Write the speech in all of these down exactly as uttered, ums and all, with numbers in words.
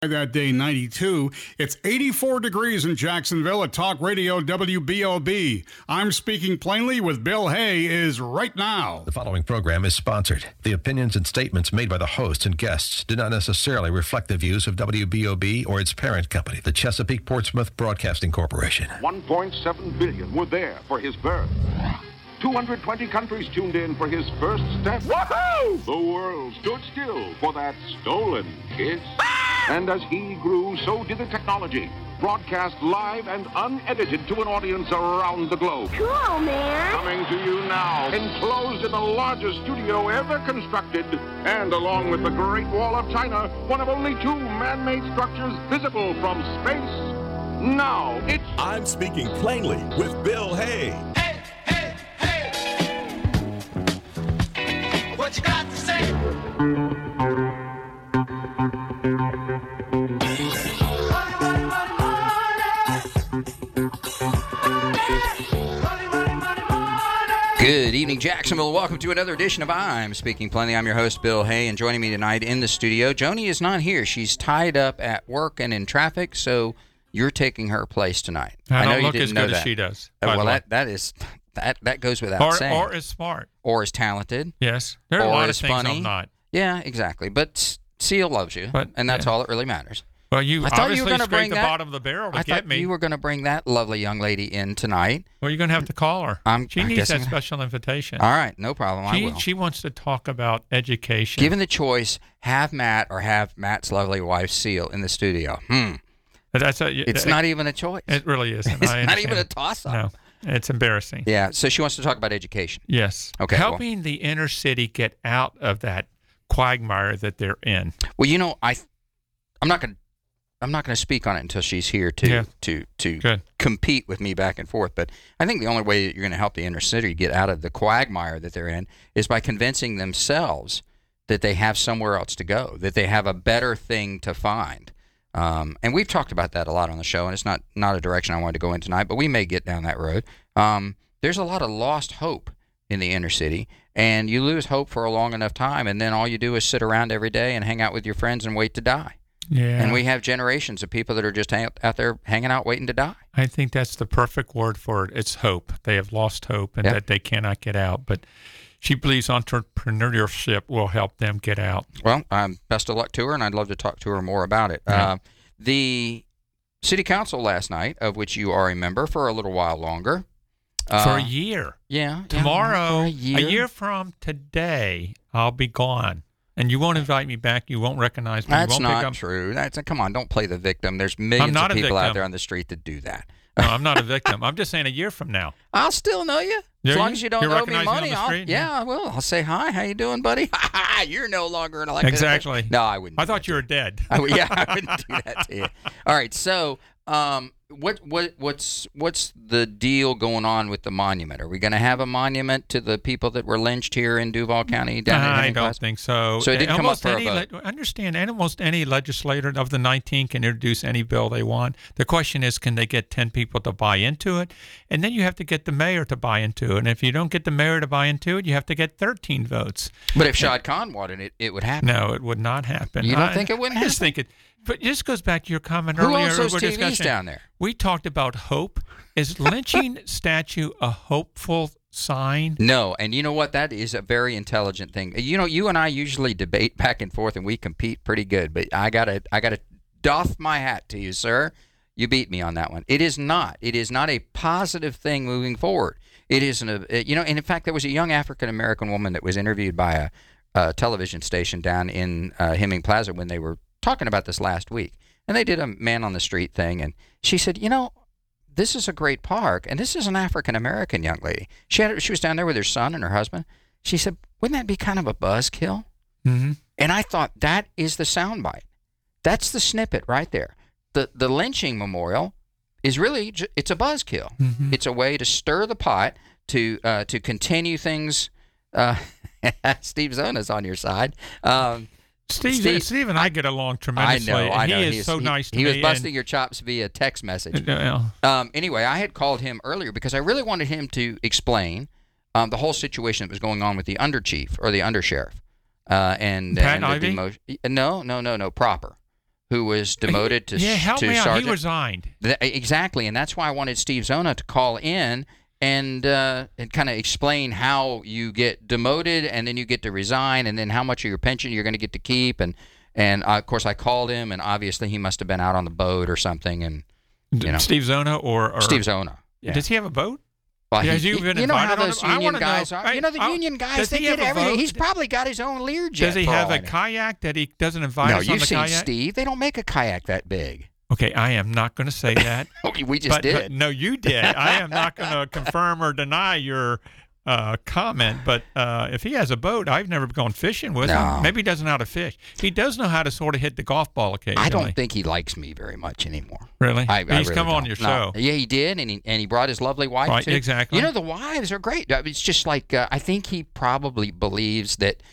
That day, ninety-two. It's eighty-four degrees in Jacksonville at Talk Radio W B O B. I'm Speaking Plainly with Bill Hay is right now. The following program is sponsored. The opinions and statements made by the hosts and guests do not necessarily reflect the views of W B O B or its parent company, the Chesapeake Portsmouth Broadcasting Corporation. one point seven billion were there for his birth. two hundred twenty countries tuned in for his first step. Woohoo! The world stood still for that stolen kiss. And as he grew, so did the technology. Broadcast live and unedited to an audience around the globe. Cool, man. Coming to you now, enclosed in the largest studio ever constructed, and along with the Great Wall of China, one of only two man-made structures visible from space. Now, it's... I'm Speaking Plainly with Bill Hay. Hey, hey, hey! What you got to say? Good evening, Jacksonville. Welcome to another edition of I'm Speaking Plainly. I'm your host, Bill Hay, and joining me tonight in the studio, Joni is not here. She's tied up at work and in traffic, so you're taking her place tonight. I, I know don't you look didn't as know good that. as she does. Uh, by well, the way. that that is that that goes without or, saying. or is smart. Or is talented. Yes, there are or a lot is of things funny. I'm not. Yeah, exactly. But Seal loves you, But, and that's yeah. all that really matters. Well, you I thought you obviously were going to scraped bring the that. bottom of the barrel to I get thought me. you were going to bring that lovely young lady in tonight. Well, you're going to have to call her. I'm- she I needs guess that I'm gonna- special invitation. All right, no problem. I She will. she wants to talk about education. Given the choice, have Matt or have Matt's lovely wife Seal in the studio. Hmm. That's a, It's it, not even a choice. It really isn't. It's I not even a understand. toss-up. No, it's embarrassing. Yeah, so she wants to talk about education. Yes. Okay, well- Helping the inner city get out of that quagmire that they're in. Well, you know, I, I'm not going to, I'm not going to speak on it until she's here to Yeah. to to Good. compete with me back and forth. But I think the only way that you're going to help the inner city get out of the quagmire that they're in is by convincing themselves that they have somewhere else to go, that they have a better thing to find. Um, and we've talked about that a lot on the show, and it's not not a direction I wanted to go in tonight, but we may get down that road. Um, there's a lot of lost hope in the inner city, and you lose hope for a long enough time, and then all you do is sit around every day and hang out with your friends and wait to die. Yeah. And we have generations of people that are just hang, out there hanging out waiting to die. I think that's the perfect word for it. It's hope. They have lost hope and Yep. that they cannot get out. But she believes entrepreneurship will help them get out. Well, um, best of luck to her, and I'd love to talk to her more about it. Yeah. Uh, the city council last night, of which you are a member for a little while longer. Uh, For a year. Yeah. yeah, Tomorrow, for a year. from today, I'll be gone. And you won't invite me back. You won't recognize me. That's you won't pick not up. true. That's come on, don't play the victim. There's millions not of a people out victim. there on the street that do that. No, I'm not a victim. I'm just saying a year from now. I'll still know you. Yeah, As long you- as you don't you owe me recognize me on money, the I'll, street? yeah, I will. I'll say hi. How you doing, buddy? You're no longer an elected Exactly. official. No, I wouldn't. I do thought that you to were dead. I would- yeah, I wouldn't do that to you. All right, so um, what what what's what's the deal going on with the monument? Are we going to have a monument to the people that were lynched here in Duval County down in I Henning don't Plaza? think so. So it didn't come up almost for a any vote. le- understand, and almost any legislator of the nineteen can introduce any bill they want. The question is, can they get ten people to buy into it? And then you have to get the mayor to buy into it. And if you don't get the mayor to buy into it, you have to get thirteen votes. But if Shad Khan wanted it, it would happen. No, it would not happen. You don't I- think it wouldn't I just happen? think it. But it just goes back to your comment Who earlier. owns those we're T Vs discussing- down there? We talked about hope. Is lynching statue a hopeful sign? No, and you know what? That is a very intelligent thing. You know, you and I usually debate back and forth, and we compete pretty good. But I gotta, I gotta doff my hat to you, sir. You beat me on that one. It is not. It is not a positive thing moving forward. It isn't a. You know, and in fact, there was a young African American woman that was interviewed by a, a television station down in uh, Hemming Plaza when they were talking about this last week, and they did a man on the street thing, and she said, you know, this is a great park, and this is an African American young lady. She had she was down there with her son and her husband. She said, wouldn't that be kind of a buzzkill? Mm-hmm. And I thought that is the soundbite. That's the snippet right there. The the lynching memorial is really ju- it's a buzzkill. Mm-hmm. It's a way to stir the pot to uh, to continue things. Uh, Steve Zona's on your side. Um, Steve, Steve- Steve, and I get along I tremendously. know, I and know. He is He's- so he, nice to he me. was busting and- your chops via text message. Uh, Um, anyway, I had called him earlier because I really wanted him to explain um, the whole situation that was going on with the underchief or the undersheriff. Uh, and Pat and the Ivy? demotion. No, no, no, no, proper. who was demoted to yeah, help to me out. sergeant. He resigned. Th- exactly, and that's why I wanted Steve Zona to call in and uh, and kind of explain how you get demoted and then you get to resign, and then how much of your pension you're going to get to keep. And and uh, of course, I called him, and obviously he must have been out on the boat or something. And you know, Steve Zona or, or Steve Zona. Yeah. Does he have a boat? Well, Yeah, he, has you been you know how invited on those him? I union wanna guys know. are. Hey, You know the I'll- union guys. does They he get have a everything. boat? He's probably got his own Learjet. Does he for have all a I know. kayak that he doesn't invite No, us on you've the seen kayak? Steve. They don't make a kayak that big. Okay, I am not going to say that. Okay, we just but, did. but no, you did. I am not going to confirm or deny your uh, comment. But uh, if he has a boat, I've never gone fishing with No. him. Maybe he doesn't know how to fish. He does know how to sort of hit the golf ball occasionally. I don't think he likes me very much anymore. Really? I, I He's really come on don't. your No. show. Yeah, he did, and he and he brought his lovely wife Right, too. exactly. You know, the wives are great. I mean, It's just like uh, I think he probably believes that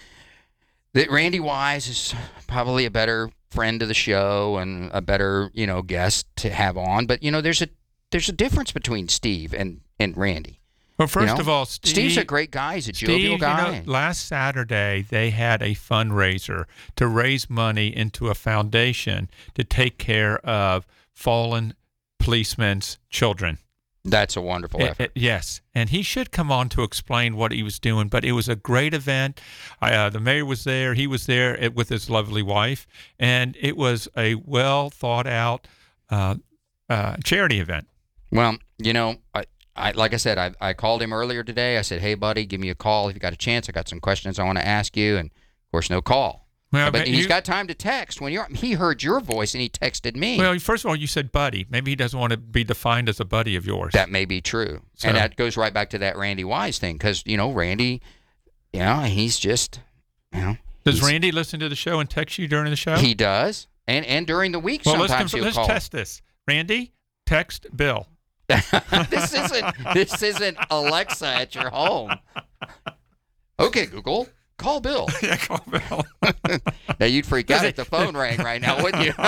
that Randy Wise is probably a better friend of the show and a better you know guest to have on. But you know, there's a there's a difference between Steve and and Randy. Well, first you know? of all, Steve, Steve's a great guy. He's a jovial Steve, guy. You know, last Saturday, they had a fundraiser to raise money into a foundation to take care of fallen policemen's children. That's a wonderful It- effort. it- yes, and he should come on to explain what he was doing. But it was a great event. I, uh, the mayor was there. He was there it, with his lovely wife, and it was a well thought out uh, uh, charity event. Well, you know, I, I like I said, I, I called him earlier today. I said, hey, buddy, give me a call if you got a chance. I got some questions I want to ask you. And, of course, no call. Well, but but he's you- got time to text. When you're, He heard your voice, and he texted me. Well, first of all, you said buddy. Maybe he doesn't want to be defined as a buddy of yours. That may be true. So- And that goes right back to that Randy Wise thing because, you know, Randy, you know, he's just, you know. Does he's- Randy listen to the show and text you during the show? He does. And and during the week, well, let's, sometimes conf- he'll let's call. test this. Randy, text Bill. this isn't this isn't Alexa at your home. Okay, Google, call Bill. Yeah, call Bill. Now you'd freak out if the phone rang right now, wouldn't you?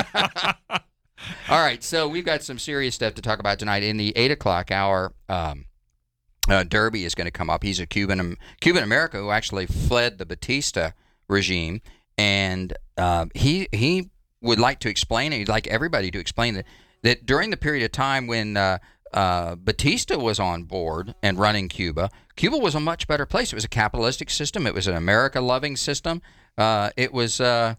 All right, so we've got some serious stuff to talk about tonight. In the eight o'clock hour, um, uh, Derby is going to come up. He's a Cuban Cuban American who actually fled the Batista regime, and uh, he he would like to explain, and he'd like everybody to explain that that during the period of time when uh, uh, Batista was on board and running Cuba, Cuba was a much better place. It was a capitalistic system. It was an America-loving system. Uh, it was. Uh,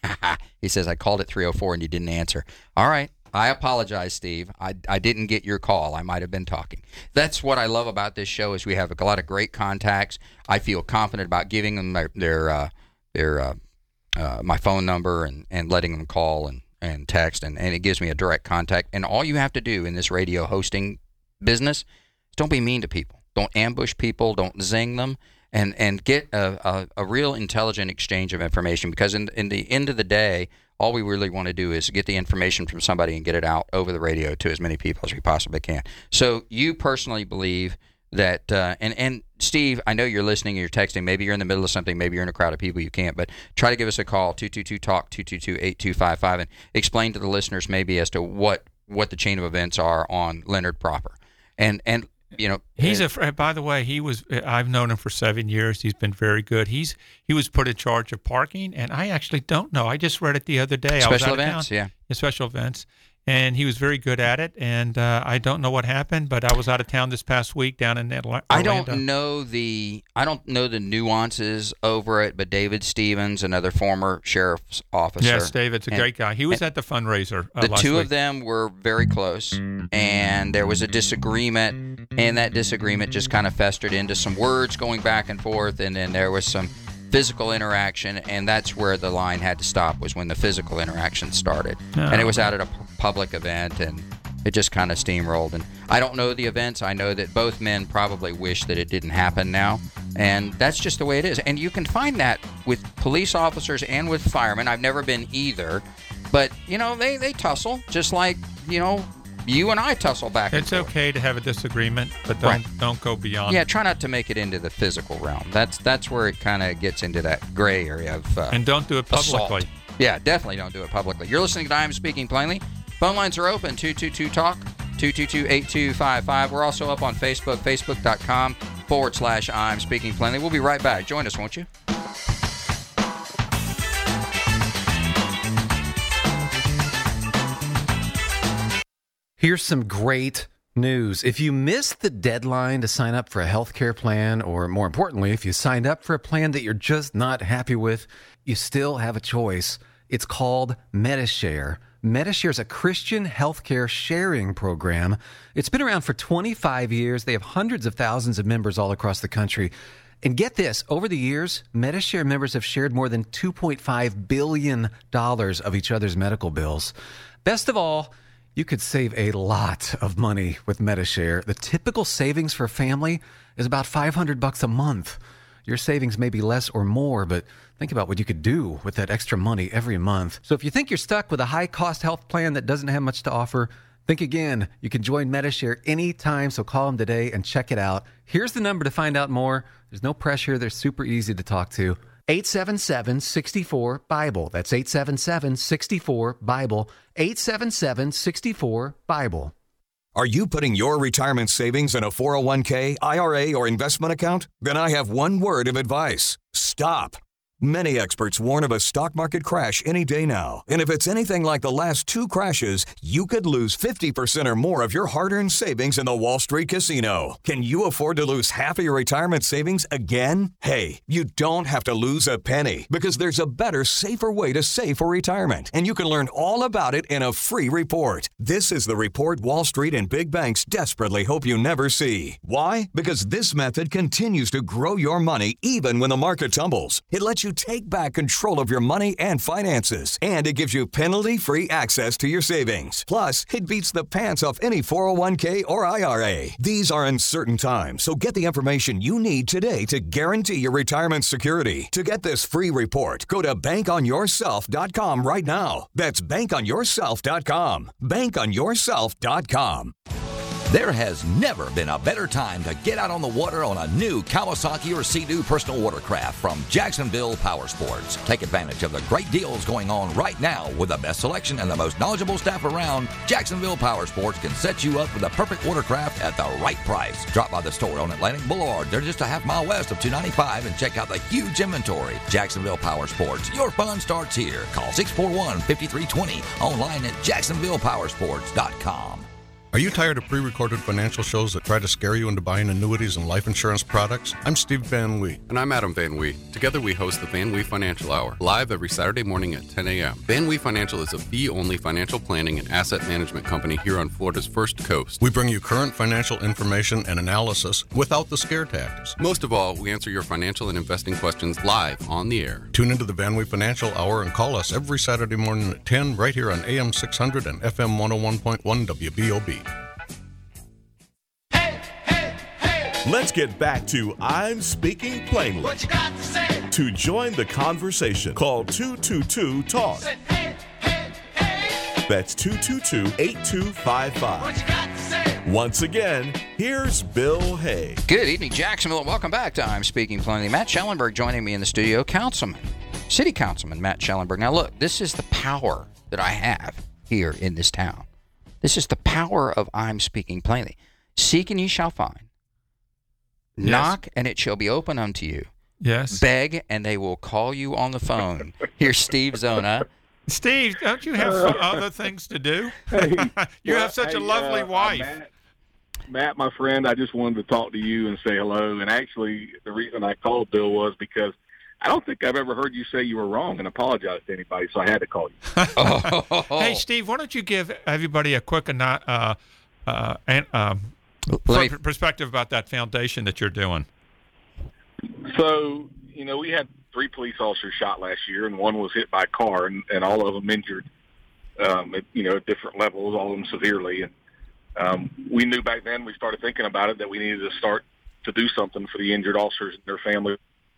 he says, I called at three oh four and you didn't answer. All right. I apologize, Steve. I, I didn't get your call. I might have been talking. That's what I love about this show is we have a lot of great contacts. I feel confident about giving them their, their, uh, their uh, uh, my phone number and, and letting them call and, and text, and, and it gives me a direct contact. And all you have to do in this radio hosting business is don't be mean to people. Don't ambush people. Don't zing them. And and get a, a, a real intelligent exchange of information, because in in the end of the day, all we really want to do is get the information from somebody and get it out over the radio to as many people as we possibly can. So you personally believe that, uh, and, and Steve, I know you're listening and you're texting. Maybe you're in the middle of something. Maybe you're in a crowd of people you can't. But try to give us a call, two two two talk, two two two, eight two five five, and explain to the listeners maybe as to what, what the chain of events are on Leonard proper. And, and you know, He's a. fr- By the way, he was. I've known him for seven years. He's been very good. He's he was put in charge of parking, and I actually don't know. I just read it the other day. I was special out of events, town. yeah. Yeah, special events, and he was very good at it. And uh, I don't know what happened, but I was out of town this past week down in Atla- Orlando. I don't know the I don't know the nuances over it, but David Stevens, another former sheriff's officer. Yes, David's a and great guy. He was at the fundraiser. Uh, The last two week. of them were very close, and there was a disagreement, and that disagreement just kind of festered into some words going back and forth, and then there was some physical interaction, and that's where the line had to stop, was when the physical interaction started. And it was out at a pu- public event, and it just kind of steamrolled. And I don't know the events. I know that both men probably wish that it didn't happen now, and that's just the way it is. And you can find that with police officers and with firemen. I've never been either, but, you know, they, they tussle, just like, you know, you and I tussle back and It's forth. okay to have a disagreement, but don't Right. don't go beyond. Yeah, try not to make it into the physical realm. That's that's where it kind of gets into that gray area of uh, And don't do it assault. publicly. Yeah, definitely don't do it publicly. You're listening to I'm Speaking Plainly. Phone lines are open, two two two talk, two two two, eight two five five. We're also up on Facebook, facebook.com forward slash I'm Speaking Plainly. We'll be right back. Join us, won't you? Here's some great news. If you missed the deadline to sign up for a healthcare plan, or more importantly, if you signed up for a plan that you're just not happy with, you still have a choice. It's called Medi-Share. Medi-Share is a Christian healthcare sharing program. It's been around for twenty-five years. They have hundreds of thousands of members all across the country. And get this, over the years, Medi-Share members have shared more than two point five billion dollars of each other's medical bills. Best of all, you could save a lot of money with Medi-Share. The typical savings for a family is about five hundred bucks a month. Your savings may be less or more, but think about what you could do with that extra money every month. So if you think you're stuck with a high-cost health plan that doesn't have much to offer, think again. You can join Medi-Share anytime, so call them today and check it out. Here's the number to find out more. There's no pressure. They're super easy to talk to. eight seven seven, six four, BIBLE. That's eight seven seven, six four, BIBLE. eight seven seven, six four, BIBLE. Are you putting your retirement savings in a four oh one k, I R A, or investment account? Then I have one word of advice. Stop. Many experts warn of a stock market crash any day now. And if it's anything like the last two crashes, you could lose fifty percent or more of your hard-earned savings in the Wall Street casino. Can you afford to lose half of your retirement savings again? Hey, you don't have to lose a penny, because there's a better, safer way to save for retirement. And you can learn all about it in a free report. This is the report Wall Street and big banks desperately hope you never see. Why? Because this method continues to grow your money even when the market tumbles. It lets you take back control of your money and finances, and it gives you penalty-free access to your savings. Plus, it beats the pants off any four oh one k or I R A. These are uncertain times, so get the information you need today to guarantee your retirement security. To get this free report, go to bank on yourself dot com right now. That's bank on yourself dot com. bank on yourself dot com. There has never been a better time to get out on the water on a new Kawasaki or Sea-Doo personal watercraft from Jacksonville Power Sports. Take advantage of the great deals going on right now. With the best selection and the most knowledgeable staff around, Jacksonville Power Sports can set you up with the perfect watercraft at the right price. Drop by the store on Atlantic Boulevard. They're just a half mile west of two ninety-five, and check out the huge inventory. Jacksonville Power Sports. Your fun starts here. Call six four one, five three two zero. Online at jacksonville power sports dot com. Are you tired of pre-recorded financial shows that try to scare you into buying annuities and life insurance products? I'm Steve Van Wee. And I'm Adam Van Wee. Together we host the Van Wee Financial Hour, live every Saturday morning at ten a.m. Van Wee Financial is a fee-only financial planning and asset management company here on Florida's First Coast. We bring you current financial information and analysis without the scare tactics. Most of all, we answer your financial and investing questions live on the air. Tune into the Van Wee Financial Hour and call us every Saturday morning at ten right here on A M six hundred and F M one oh one point one W B O B. Let's get back to I'm Speaking Plainly. What you got to say? To join the conversation, call two two two, talk. Say, hey, hey, hey. That's two two two, eight two five five. What you got to say? Once again, here's Bill Hay. Good evening, Jacksonville. Welcome back to I'm Speaking Plainly. Matt Schellenberg joining me in the studio. Councilman, City Councilman Matt Schellenberg. Now, look, this is the power that I have here in this town. This is the power of I'm Speaking Plainly. Seek and ye shall find. Yes. Knock, and it shall be open unto you. Yes. Beg, and they will call you on the phone. Here's Steve Zona. Steve, don't you have uh, other things to do? Hey, you well, have such hey, a lovely uh, wife. Matt, Matt, my friend, I just wanted to talk to you and say hello. And actually, the reason I called Bill was because I don't think I've ever heard you say you were wrong and apologize to anybody, so I had to call you. oh. Hey, Steve, why don't you give everybody a quick uh, uh, and, um, me... perspective about that foundation that you're doing? So, you know, we had three police officers shot last year, and one was hit by a car, and, and all of them injured, um, at, you know, at different levels, all of them severely. And um, we knew back then, we started thinking about it, that we needed to start to do something for the injured officers and their families.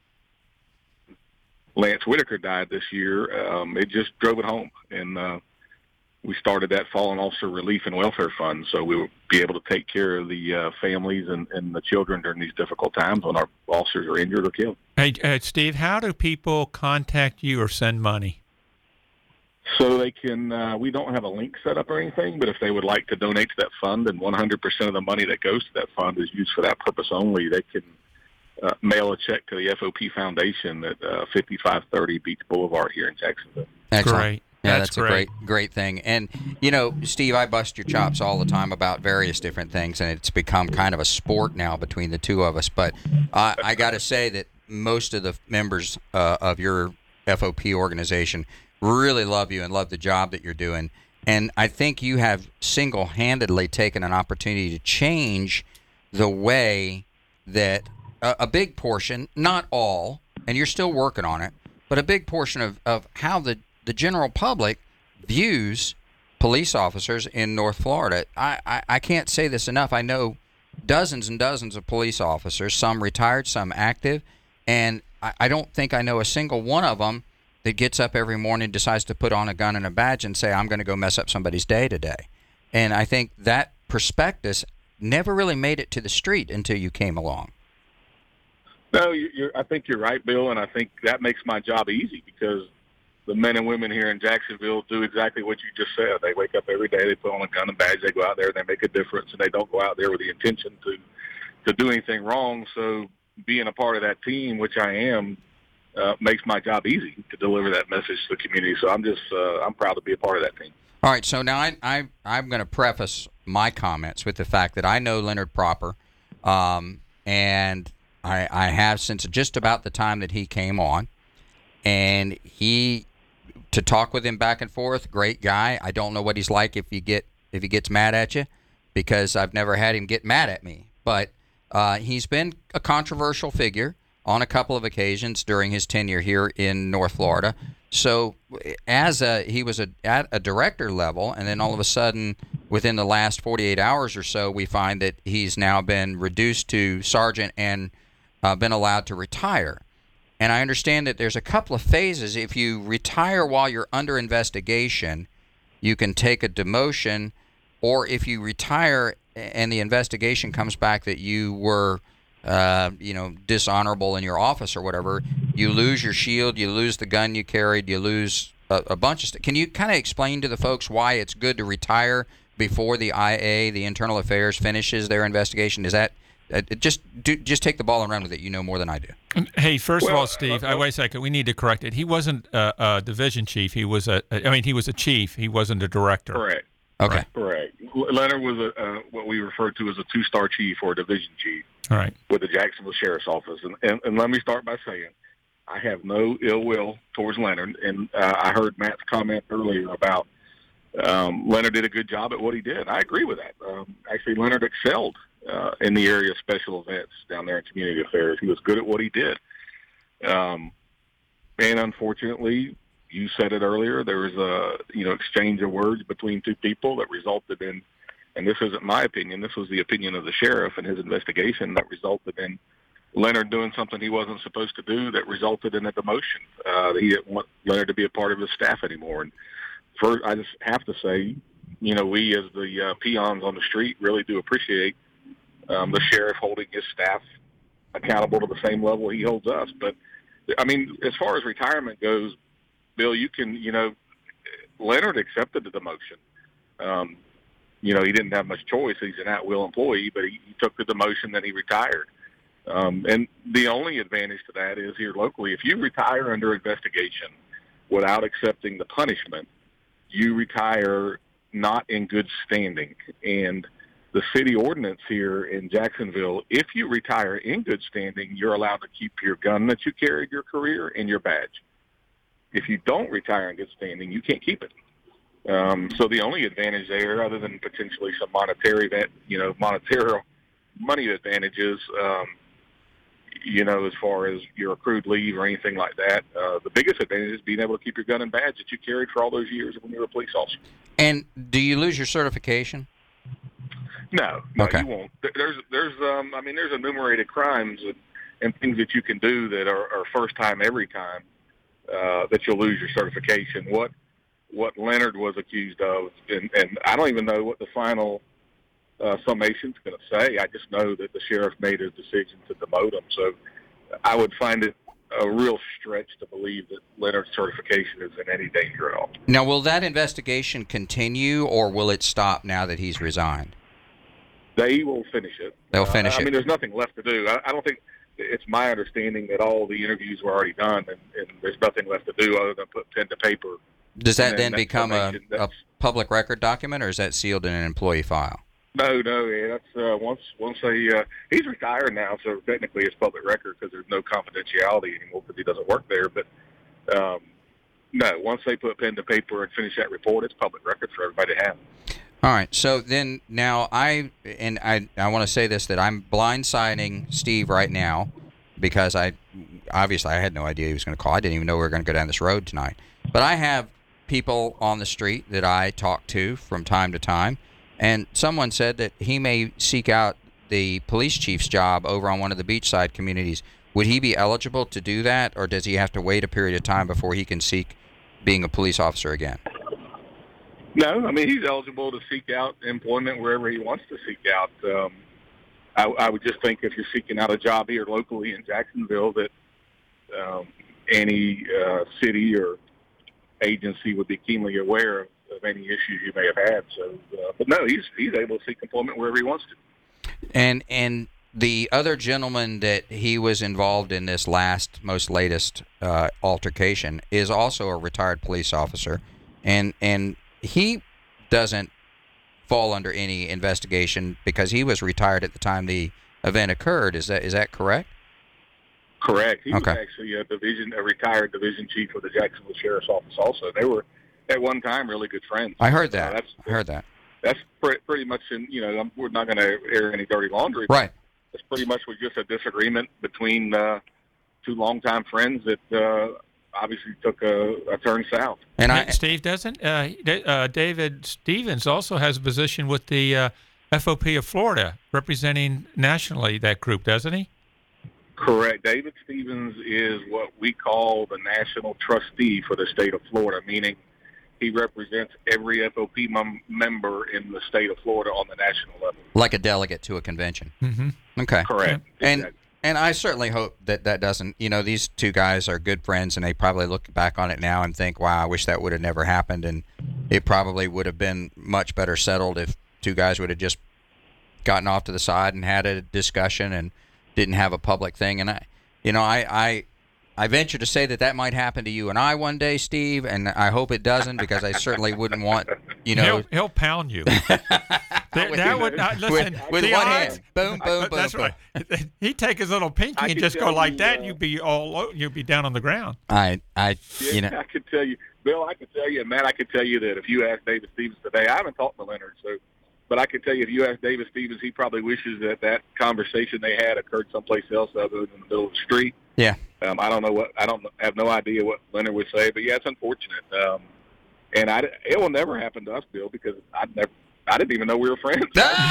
Lance Whitaker died this year. Um, it just drove it home, and uh, we started that Fallen Officer Relief and Welfare Fund, so we would be able to take care of the uh, families and, and the children during these difficult times when our officers are injured or killed. Hey, uh, Steve, how do people contact you or send money? So they can, uh, we don't have a link set up or anything, but if they would like to donate to that fund, and one hundred percent of the money that goes to that fund is used for that purpose only, they can uh, mail a check to the F O P Foundation at uh, fifty-five thirty Beach Boulevard here in Jacksonville. Excellent. Great. Yeah, That's that's, a great, great thing. And, you know, Steve, I bust your chops all the time about various different things, and it's become kind of a sport now between the two of us. But uh, I got to say that most of the members uh, of your F O P organization really love you and love the job that you're doing. And I think you have single-handedly taken an opportunity to change the way that a, a big portion, not all, and you're still working on it, but a big portion of, of how the the general public views police officers in North Florida. I, I, I can't say this enough. I know dozens and dozens of police officers, some retired, some active, and I, I don't think I know a single one of them that gets up every morning, decides to put on a gun and a badge and say, I'm going to go mess up somebody's day today. And I think that prospectus never really made it to the street until you came along. No, you're, I think you're right, Bill, and I think that makes my job easy because the men and women here in Jacksonville do exactly what you just said. They wake up every day, they put on a gun and badge, they go out there and they make a difference, and they don't go out there with the intention to to do anything wrong. So being a part of that team, which I am, uh, makes my job easy to deliver that message to the community. So I'm just uh, I'm proud to be a part of that team. All right, so now I, I, I'm going to preface my comments with the fact that I know Leonard Proper, um, and I, I have since just about the time that he came on, and he... to talk with him back and forth, great guy. I don't know what he's like if you get if he gets mad at you, because I've never had him get mad at me. But uh, he's been a controversial figure on a couple of occasions during his tenure here in North Florida. So as a he was a, at a director level, and then all of a sudden, within the last forty-eight hours or so, we find that he's now been reduced to sergeant and uh, been allowed to retire. And I understand that there's a couple of phases. If you retire while you're under investigation, you can take a demotion, or if you retire and the investigation comes back that you were, uh, you know, dishonorable in your office or whatever, you lose your shield, you lose the gun you carried, you lose a, a bunch of stuff. Can you kind of explain to the folks why it's good to retire before the I A, the Internal Affairs, finishes their investigation? Is that uh, just do, just take the ball and run with it? You know more than I do. Hey, first well, of all, Steve, uh, wait a second. We need to correct it. He wasn't a, a division chief. He was a. I mean, he was a chief. He wasn't a director. Correct. Okay. Correct. Leonard was a uh, what we refer to as a two-star chief or a division chief. All right. With the Jacksonville Sheriff's Office, and, and and let me start by saying, I have no ill will towards Leonard, and uh, I heard Matt's comment earlier about um, Leonard did a good job at what he did. I agree with that. Um, actually, Leonard excelled uh, in the area of special events down there in community affairs. He was good at what he did. Um, and unfortunately, you said it earlier, there was a you know exchange of words between two people that resulted in, and this isn't my opinion, this was the opinion of the sheriff and his investigation, that resulted in Leonard doing something he wasn't supposed to do that resulted in a demotion. Uh, he didn't want Leonard to be a part of his staff anymore. And first, I just have to say, you know, we as the uh, peons on the street really do appreciate um, the sheriff holding his staff accountable to the same level he holds us. But, I mean, as far as retirement goes, Bill, you can, you know, Leonard accepted the demotion. Um, you know, he didn't have much choice. He's an at-will employee, but he, he took the demotion, then he retired. Um, and the only advantage to that is here locally, if you retire under investigation without accepting the punishment, you retire not in good standing. And the city ordinance here in Jacksonville, if you retire in good standing, you're allowed to keep your gun that you carried your career and your badge. If you don't retire in good standing, you can't keep it. Um, so the only advantage there, other than potentially some monetary, you know, monetary money advantages, um, you know, as far as your accrued leave or anything like that, uh, the biggest advantage is being able to keep your gun and badge that you carried for all those years when you were a police officer. And do you lose your certification? No, no, okay. You won't. There's, there's, um, I mean, there's enumerated crimes and, and things that you can do that are, are first time every time uh, that you'll lose your certification. What, what Leonard was accused of, and, and I don't even know what the final uh, summation's going to say. I just know that the sheriff made his decision to demote him. So I would find it a real stretch to believe that Leonard's certification is in any danger at all. Now, will that investigation continue, or will it stop now that he's resigned? They will finish it. They'll finish uh, I it. I mean, there's nothing left to do. I, I don't think it's my understanding that all the interviews were already done, and, and there's nothing left to do other than put pen to paper Does that then that become a, a public record document, or is that sealed in an employee file? No, no, yeah, that's uh, once once they uh, he's retired now, so technically it's public record because there's no confidentiality anymore because he doesn't work there. But um, no, once they put pen to paper and finish that report, it's public record for everybody to have. All right. So then now I and I I want to say this, that I'm blindsiding Steve right now because I obviously I had no idea he was going to call. I didn't even know we were going to go down this road tonight. But I have people on the street that I talk to from time to time. And someone said that he may seek out the police chief's job over on one of the beachside communities. Would he be eligible to do that, or does he have to wait a period of time before he can seek being a police officer again? No, I mean, he's eligible to seek out employment wherever he wants to seek out. Um, I, I would just think if you're seeking out a job here locally in Jacksonville that um, any uh, city or agency would be keenly aware of, of any issues you may have had. So, uh, but no, he's he's able to seek employment wherever he wants to. And and the other gentleman that he was involved in this last, most latest uh, altercation is also a retired police officer, and and he doesn't fall under any investigation because he was retired at the time the event occurred. Is that is that correct? Correct. He okay. was actually a division, a retired division chief of the Jacksonville Sheriff's Office. Also, they were at one time really good friends. I heard that. Uh, that's, I heard that. That's pre- pretty much, in, you know, I'm, we're not going to air any dirty laundry. Right. It's pretty much was just a disagreement between uh, two longtime friends that uh, obviously took a, a turn south. And I, Steve doesn't. Uh, uh, David Stevens also has a position with the uh, F O P of Florida, representing nationally that group, doesn't he? Correct. David Stevens is what we call the national trustee for the state of Florida, meaning he represents every F O P mem- member in the state of Florida on the national level. Like a delegate to a convention. Mm-hmm. Okay. Correct. And exactly. and I certainly hope that that doesn't, you know, these two guys are good friends, and they probably look back on it now and think, wow, I wish that would have never happened, and it probably would have been much better settled if two guys would have just gotten off to the side and had a discussion and didn't have a public thing. And I, you know, I, I, I venture to say that that might happen to you and I one day, Steve, and I hope it doesn't, because I certainly wouldn't want, you know. He'll, he'll pound you. that, that would not, listen, with, with one hand. Boom, boom, boom, That's boom. right. He'd take his little pinky I and can just go tell like you, that, uh, and you'd be all, you'd be down on the ground. I, I, Yeah, you know. I could tell you, Bill, I could tell you, and Matt, I could tell you that if you ask David Stevens today, I haven't talked to Leonard, so, but I could tell you if you ask David Stevens, he probably wishes that that conversation they had occurred someplace else other than in the middle of the street. Yeah. Um, I don't know what, I don't have no idea what Leonard would say, but yeah, it's unfortunate. Um, and I, it will never happen to us, Bill, because I never, I didn't even know we were friends.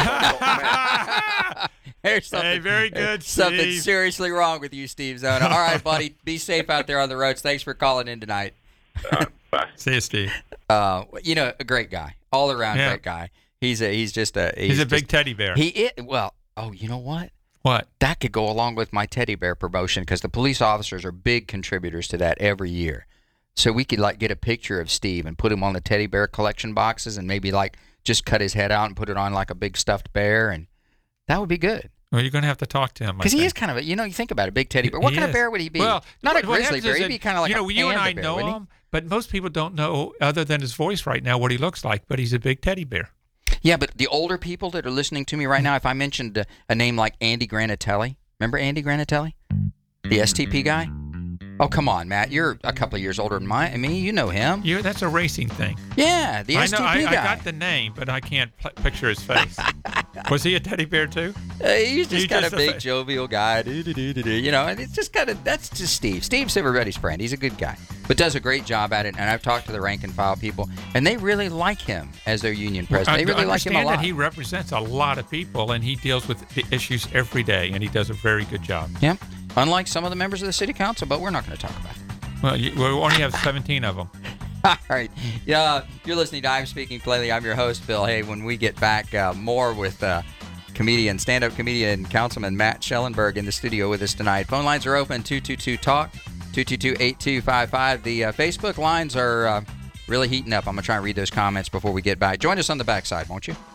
There's something, hey, very good, something Steve. seriously wrong with you, Steve Zona. All right, buddy. Be safe out there on the roads. Thanks for calling in tonight. Uh, bye. See you, Steve. Uh, you know, a great guy, all around Yeah. great guy. He's a, he's just a, he's, He's a just, big teddy bear. He is, well, oh, you know what? What? That could go along with my teddy bear promotion, because the police officers are big contributors to that every year. So we could like get a picture of Steve and put him on the teddy bear collection boxes, and maybe like just cut his head out and put it on like a big stuffed bear, and that would be good. Well, you're going to have to talk to him. Because he is kind of a, you know, you think about it, big teddy bear. What He kind is. of bear would he be? Well, not what- a what grizzly happens bear. is He'd that, be kind of like you know, a you and panda I bear, know wouldn't he? him, but most people don't know, other than his voice right now, what he looks like. But he's a big teddy bear. Yeah, but the older people that are listening to me right now, if I mentioned a, a name like Andy Granatelli, remember Andy Granatelli? The S T P guy? Oh, come on, Matt. You're a couple of years older than my, me. You know him. You, that's a racing thing. Yeah, the I S T P know. I, guy. I got the name, but I can't pl- picture his face. Was he a teddy bear too? Uh, he's just He kind just of a big, fa- jovial guy. Do-do-do-do-do. You know, and it's just kind of, that's just Steve. Steve's everybody's friend. He's a good guy, but does a great job at it. And I've talked to the rank and file people, and they really like him as their union president. They I really like him a understand lot. that he represents a lot of people, and he deals with the issues every day, and he does a very good job. Yeah, unlike some of the members of the city council, but we're not going to talk about it. Well, you, we only have seventeen of them. All right. Yeah, you're listening to I'm Speaking Plainly. I'm your host, Bill Hay. When we get back, uh, more with uh, comedian, stand-up comedian, Councilman Matt Schellenberg in the studio with us tonight. Phone lines are open, two two two talk, two two two, eight two five five. The uh, Facebook lines are uh, really heating up. I'm going to try and read those comments before we get back. Join us on the backside, won't you?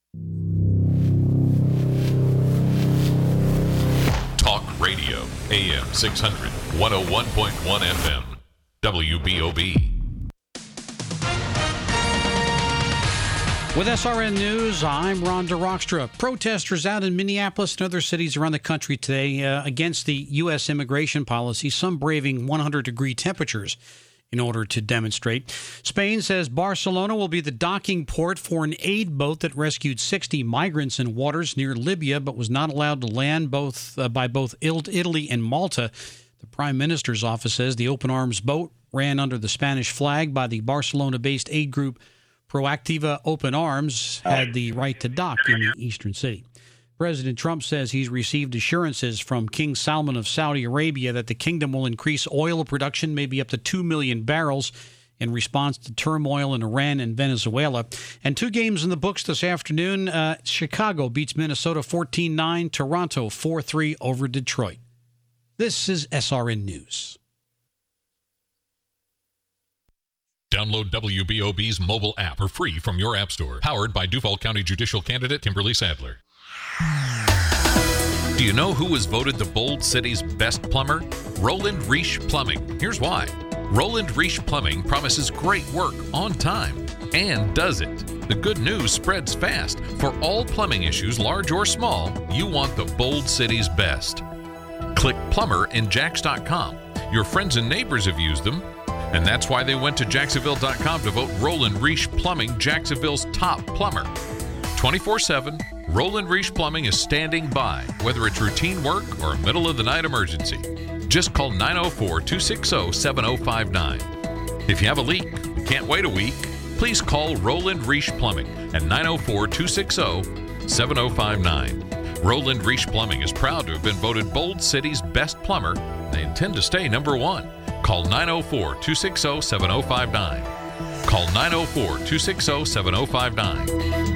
Talk Radio, A M six hundred, one oh one point one F M, W B O B. With S R N News, I'm Ron DeRockstra. Protesters out in Minneapolis and other cities around the country today uh, against the U S immigration policy, some braving one hundred degree temperatures in order to demonstrate. Spain says Barcelona will be the docking port for an aid boat that rescued sixty migrants in waters near Libya but was not allowed to land both uh, by both Italy and Malta. The Prime Minister's office says the open arms boat ran under the Spanish flag by the Barcelona-based aid group Proactiva Open Arms had the right to dock in the eastern city. President Trump says he's received assurances from King Salman of Saudi Arabia that the kingdom will increase oil production maybe up to two million barrels in response to turmoil in Iran and Venezuela. And two games in the books this afternoon. Uh, Chicago beats Minnesota fourteen nine, Toronto four three over Detroit. This is S R N News. Download W B O B's mobile app for free from your app store. Powered by Duval County Judicial Candidate Kimberly Sadler. Do you know who was voted the Bold City's best plumber? Roland Reich Plumbing. Here's why. Roland Reich Plumbing promises great work on time and does it. The good news spreads fast. For all plumbing issues, large or small, you want the Bold City's best. Click plumber in jax dot com. Your friends and neighbors have used them, and that's why they went to jacksonville dot com to vote Roland Reich Plumbing Jacksonville's top plumber. twenty-four seven, Roland Reich Plumbing is standing by, whether it's routine work or a middle-of-the-night emergency. Just call nine oh four, two six oh, seven oh five nine. If you have a leak, can't wait a week, please call Roland Reich Plumbing at nine oh four, two six oh, seven oh five nine. Roland Reich Plumbing is proud to have been voted Bold City's best plumber. They intend to stay number one. Call nine oh four, two six oh, seven oh five nine. Call nine oh four, two six oh, seven oh five nine.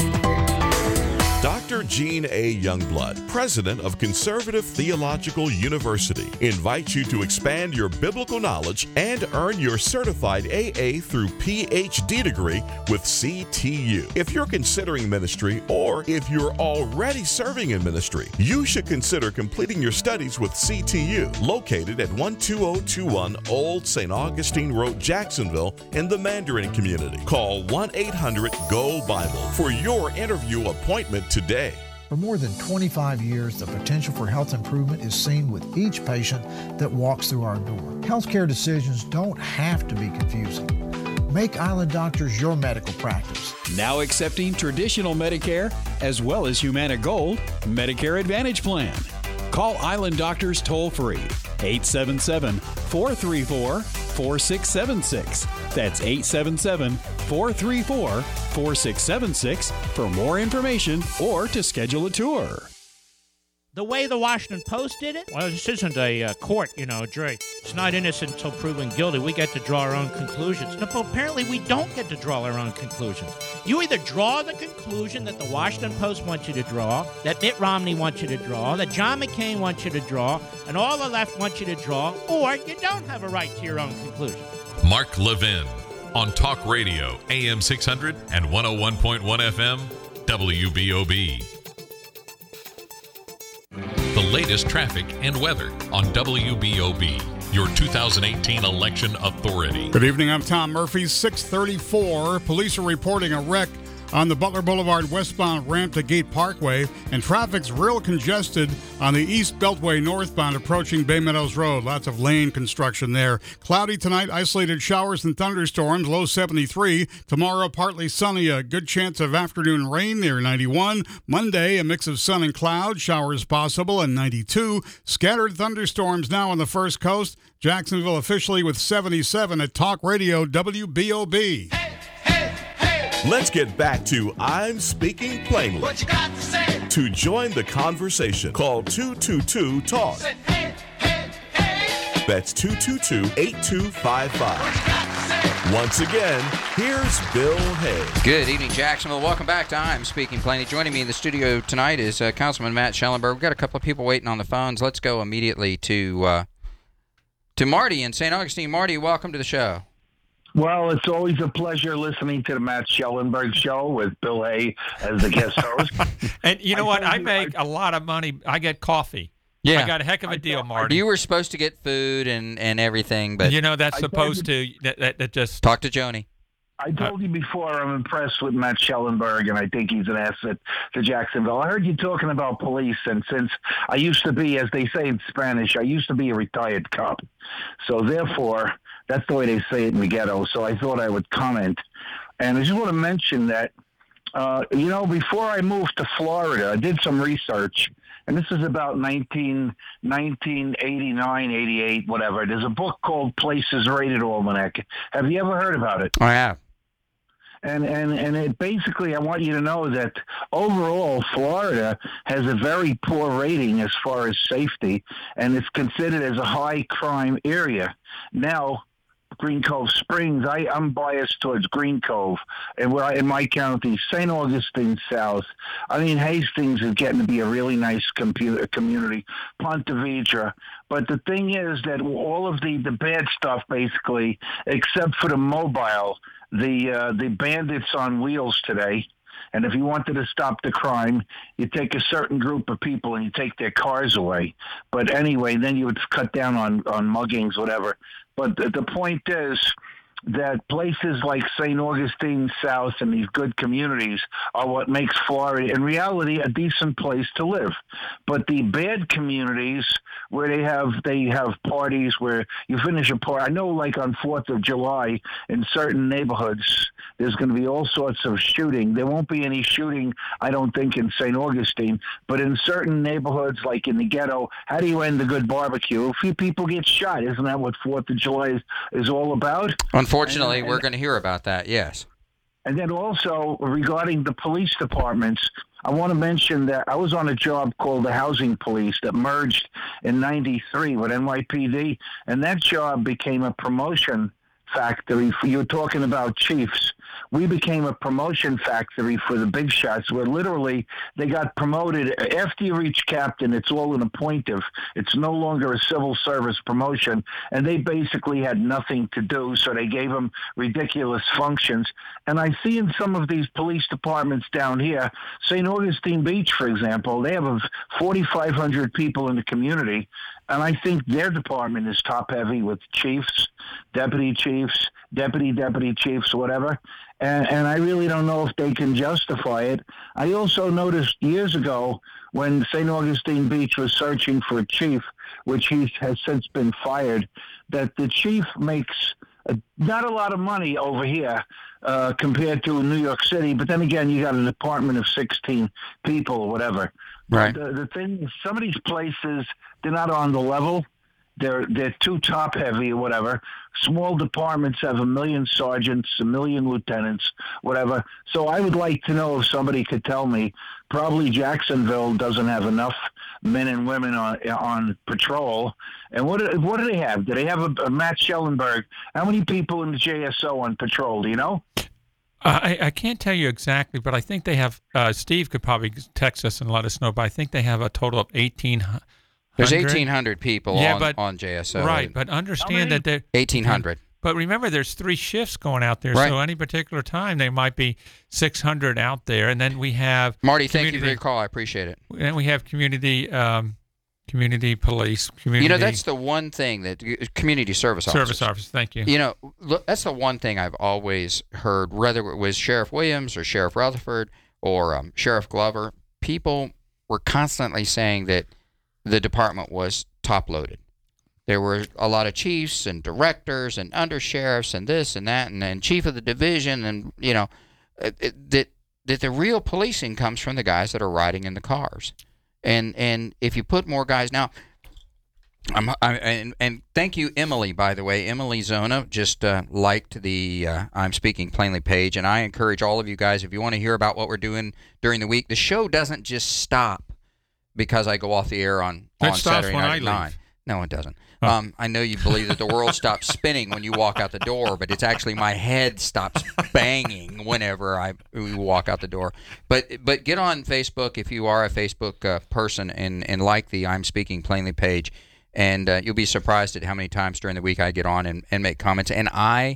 Doctor Gene A. Youngblood, president of Conservative Theological University, invites you to expand your biblical knowledge and earn your certified A A through P H D degree with C T U. If you're considering ministry or if you're already serving in ministry, you should consider completing your studies with C T U, located at one two oh two one Old Saint Augustine Road, Jacksonville, in the Mandarin community. Call one eight hundred G O Bible for your interview appointment today. For more than twenty-five years, the potential for health improvement is seen with each patient that walks through our door. Healthcare decisions don't have to be confusing. Make Island Doctors your medical practice. Now accepting traditional Medicare as well as Humana Gold Medicare Advantage Plan. Call Island Doctors toll-free, eight seven seven, four three four, four six seven six. That's eight seven seven, four three four, four six seven six for more information or to schedule a tour. The way the Washington Post did it? Well, this isn't a uh, court, you know, Dre. It's not innocent until proven guilty. We get to draw our own conclusions. No, but apparently we don't get to draw our own conclusions. You either draw the conclusion that the Washington Post wants you to draw, that Mitt Romney wants you to draw, that John McCain wants you to draw, and all the left wants you to draw, or you don't have a right to your own conclusion. Mark Levin on Talk Radio, A M six hundred and one oh one point one F M, W B O B. The latest traffic and weather on W B O B, your two thousand eighteen election authority. Good evening, I'm Tom Murphy, six thirty-four. Police are reporting a wreck on the Butler Boulevard westbound ramp to Gate Parkway, and traffic's real congested on the East Beltway northbound approaching Bay Meadows Road. Lots of lane construction there. Cloudy tonight, isolated showers and thunderstorms, low seventy-three. Tomorrow, partly sunny, a good chance of afternoon rain near ninety-one. Monday, a mix of sun and cloud, showers possible, and ninety-two. Scattered thunderstorms now on the First Coast. Jacksonville officially with seventy-seven at Talk Radio W B O B. Let's get back to I'm Speaking Plainly. What you got to say? To join the conversation, call two two two talk. Say, hey, hey, hey. That's two two two, eight two five five. Once again, here's Bill Hay. Good evening, Jacksonville. Welcome back to I'm Speaking Plainly. Joining me in the studio tonight is uh, Councilman Matt Schellenberg. We've got a couple of people waiting on the phones. Let's go immediately to uh, to Marty in Saint Augustine. Marty, welcome to the show. Well, it's always a pleasure listening to the Matt Schellenberg Show with Bill Hay as the guest host. And you know I what? I you, make I, a lot of money. I get coffee. Yeah. I got a heck of a deal, Marty. You were supposed to get food and, and everything, but you know that's I supposed told to that, that, that just talk to Joni. I told you before I'm impressed with Matt Schellenberg, and I think he's an asset to Jacksonville. I heard you talking about police, and since I used to be, as they say in Spanish, I used to be a retired cop. So therefore, that's the way they say it in the ghetto. So I thought I would comment. And I just want to mention that, uh, you know, before I moved to Florida, I did some research. And this is about nineteen, nineteen eighty-nine, eighty-eight, whatever. There's a book called Places Rated Almanac. Have you ever heard about it? I have. And, and, and it basically, I want you to know that overall, Florida has a very poor rating as far as safety, and it's considered as a high crime area. Now, Green Cove Springs, I, I'm biased towards Green Cove, and where I, in my county, Saint Augustine South. I mean, Hastings is getting to be a really nice compu- community, Ponte Vedra. But the thing is that all of the, the bad stuff, basically, except for the mobile, the uh, the bandits on wheels today. And if you wanted to stop the crime, you take a certain group of people and you take their cars away. But anyway, then you would cut down on, on muggings, whatever. But the, the point is that places like Saint Augustine South and these good communities are what makes Florida, in reality, a decent place to live. But the bad communities where they have they have parties where you finish a party. I know, like on Fourth of July, in certain neighborhoods, there's going to be all sorts of shooting. There won't be any shooting, I don't think, in Saint Augustine. But in certain neighborhoods, like in the ghetto, how do you end a good barbecue? A few people get shot. Isn't that what Fourth of July is, is all about? Unfortunately, and, we're and, going to hear about that, yes. And then also, regarding the police departments, I want to mention that I was on a job called the Housing Police that merged in ninety-three with N Y P D, and that job became a promotion factory. For, you were talking about chiefs. We became a promotion factory for the big shots, where literally they got promoted. After you reach captain, it's all an appointive. It's no longer a civil service promotion, and they basically had nothing to do, so they gave them ridiculous functions. And I see in some of these police departments down here, Saint Augustine Beach, for example, they have forty-five hundred people in the community, and I think their department is top-heavy with chiefs, deputy chiefs, deputy deputy chiefs, whatever. And, and I really don't know if they can justify it. I also noticed years ago when Saint Augustine Beach was searching for a chief, which he has since been fired, that the chief makes a, not a lot of money over here uh, compared to New York City. But then again, you got a department of sixteen people or whatever. Right. But the, the thing is, some of these places, they're not on the level. They're they're too top heavy or whatever. Small departments have a million sergeants, a million lieutenants, whatever. So I would like to know if somebody could tell me. Probably Jacksonville doesn't have enough men and women on on patrol. And what do, what do they have? Do they have a, a Matt Schellenberg? How many people in the J S O on patrol? Do you know? Uh, I, I can't tell you exactly, but I think they have. Uh, Steve could probably text us and let us know. But I think they have a total of eighteen hundred. There's eighteen hundred people yeah, on, but, on J S O. Right, but understand that they're eighteen hundred. But remember, there's three shifts going out there, right. so any particular time there might be six hundred out there, and then we have Marty. Thank you for your call. I appreciate it. And we have community, um, community police, community. You know, that's the one thing that community service officers. Service officers. Thank you. You know, look, that's the one thing I've always heard, whether it was Sheriff Williams or Sheriff Rutherford or um, Sheriff Glover. People were constantly saying that the department was top-loaded. There were a lot of chiefs and directors and undersheriffs and this and that and then chief of the division and, you know, it, that that the real policing comes from the guys that are riding in the cars. And and if you put more guys now, I'm, I, and and thank you, Emily. By the way, Emily Zona just uh, liked the uh, I'm Speaking Plainly page, and I encourage all of you guys, if you want to hear about what we're doing during the week, the show doesn't just stop because I go off the air on, on Saturday night at nine. No, it doesn't. Oh. Um, I know you believe that the world stops spinning when you walk out the door, but it's actually my head stops banging whenever I we walk out the door. But but get on Facebook if you are a Facebook uh, person and, and like the I'm Speaking Plainly page, and uh, you'll be surprised at how many times during the week I get on and, and make comments. And I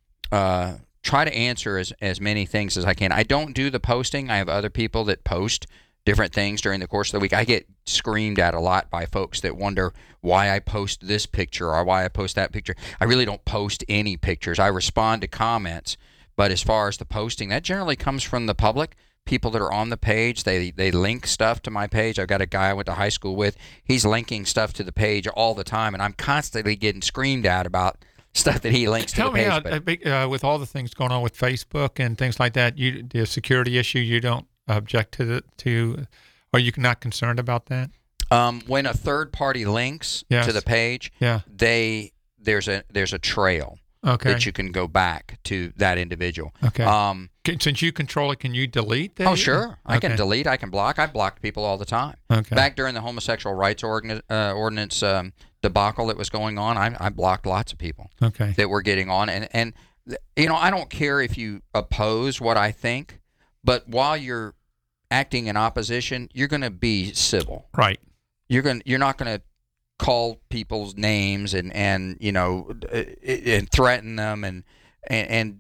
uh, try to answer as, as many things as I can. I don't do the posting. I have other people that post different things during the course of the week. I get screamed at a lot by folks that wonder why I post this picture or why I post that picture. I really don't post any pictures. I respond to comments, but as far as the posting, that generally comes from the public. People that are on the page, they they link stuff to my page. I've got a guy I went to high school with. He's linking stuff to the page all the time, and I'm constantly getting screamed at about stuff that he links Tell to the page. Tell but, me, uh, with all the things going on with Facebook and things like that, you the security issue, you don't object to the to, are you not concerned about that? Um, when a third party links yes. to the page, yeah. they there's a there's a trail okay. that you can go back to that individual. Okay. Um, can, since you control it, can you delete that? Oh, sure. I okay. can delete. I can block. I blocked people all the time. Okay. Back during the homosexual rights organi- uh, ordinance um, debacle that was going on, I, I blocked lots of people okay. that were getting on. And, and, you know, I don't care if you oppose what I think, but while you're acting in opposition, you're going to be civil. Right. You're going. You're not going to call people's names and, and you know, and threaten them and and, and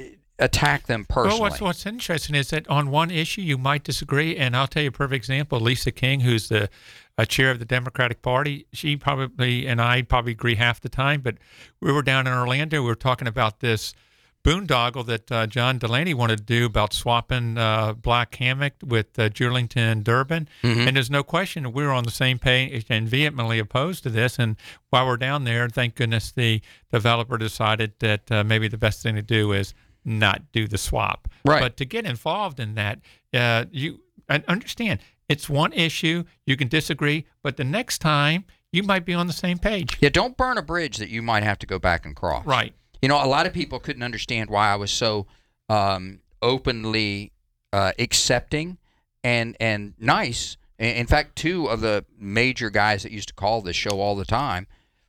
attack them personally. Well, what's, what's interesting is that on one issue you might disagree, and I'll tell you a perfect example. Lisa King, who's the uh, chair of the Democratic Party, she probably, and I probably agree half the time, but we were down in Orlando, we were talking about this boondoggle that uh, John Delaney wanted to do about swapping uh, Black Hammock with uh, Julington Durbin. Mm-hmm. And there's no question that we were on the same page and vehemently opposed to this. And while we're down there, thank goodness the developer decided that uh, maybe the best thing to do is not do the swap. Right. But to get involved in that, uh, you and understand, it's one issue. You can disagree, but the next time you might be on the same page. Yeah, don't burn a bridge that you might have to go back and cross. Right. You know, a lot of people couldn't understand why I was so um, openly uh, accepting and and nice. In fact, two of the major guys that used to call this show all the time